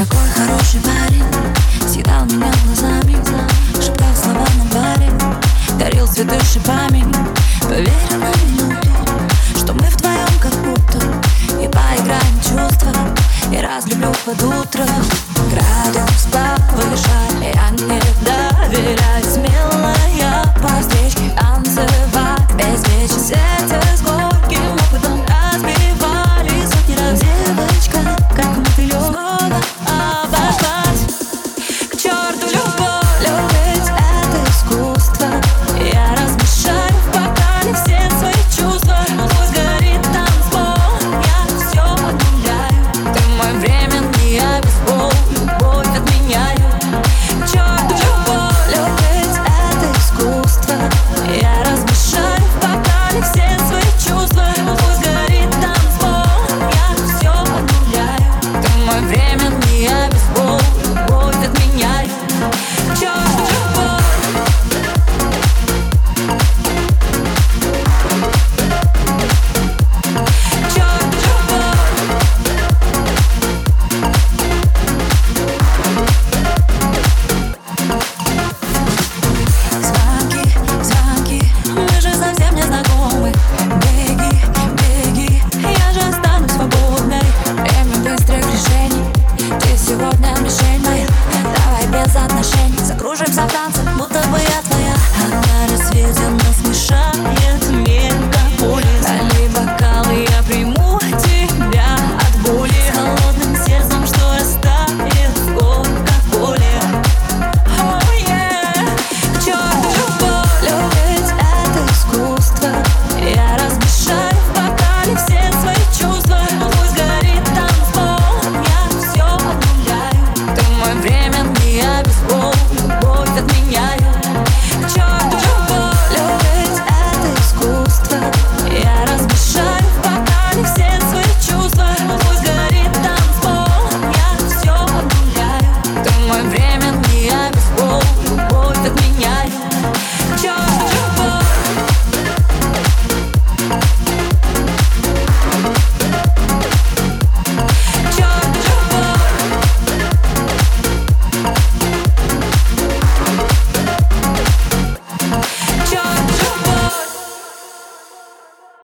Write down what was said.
Какой хороший парень, съедал меня глазами, шептал слова на баре, дарил цветы шипами. Поверь на минуту, что мы вдвоем как будто и поиграем в чувства, и разлюблю под утро. Градус повышай, я не доверяй смелой